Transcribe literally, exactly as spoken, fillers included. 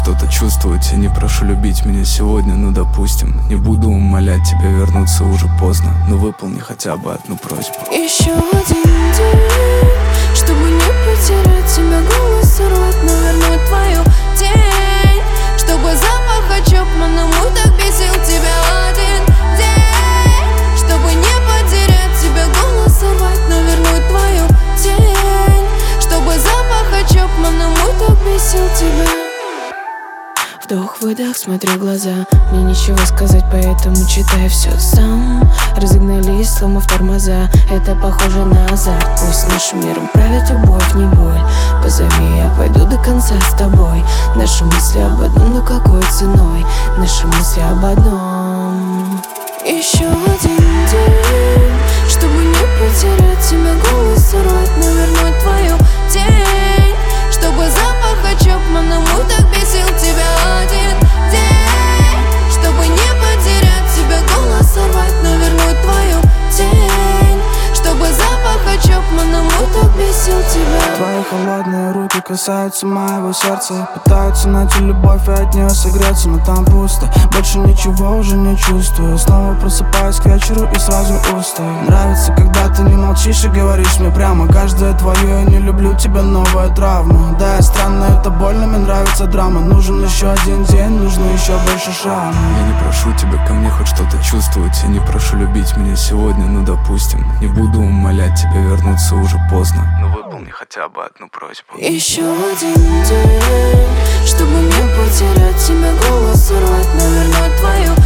что-то чувствовать. Я не прошу любить меня сегодня, ну допустим. Не буду умолять тебя вернуться, уже поздно, но выполни хотя бы одну просьбу. Еще один день, чтобы не потерять тебя, голос сорвать, но вернуть твою тень. Чтобы запах Чапмана мой так бесил тебя один день. Чтобы не потерять тебя, голос сорвать, но вернуть твою тень. Чтобы запах Чапмана мой так бесил тебя. Вдох-выдох, смотрю в глаза. Мне нечего сказать, поэтому читай все сам. Разогнались, сломав тормоза. Это похоже на азарт. Пусть нашим миром правит любовь, не боль. Позови, я пойду до конца с тобой. Наши мысли об одном, но какой ценой? Наши мысли об одном. Еще один день, чтобы не потерять тебя, голос сорвать, но вернуть твою тень. Чтобы запах Чапмана мой так бесил тебя один день. Чтобы не потерять тебя, голос сорвать, но вернуть твою тень. Чтобы запах Чапмана мой так бесил тебя. Твои холодные руки касаются моего сердца. Пытаются найти любовь и от нее согреться, но там пусто, больше ничего уже не чувствую. Снова просыпаюсь к вечеру и сразу устаю. Нравится, когда ты не молчишь и говоришь мне прямо. Каждое твое «я не люблю тебя» новая травма. Да, я странно, это больно, мне нравится драма. Нужен еще один день, нужно еще больше шрама. Я не прошу тебя ко мне хоть что-то чувствовать. Я не прошу любить меня сегодня, ну допустим. Не буду умолять тебя вернуться, уже поздно, но выполни хотя бы одну просьбу. Еще один день, чтобы не потерять тебя, голос сорвать, но вернуть твою